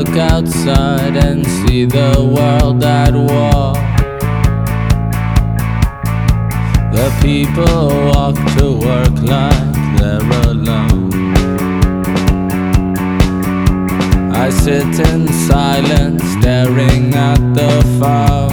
look outside and see the world at war. The people walk to work like they're alone. I sit in silence staring at the fire.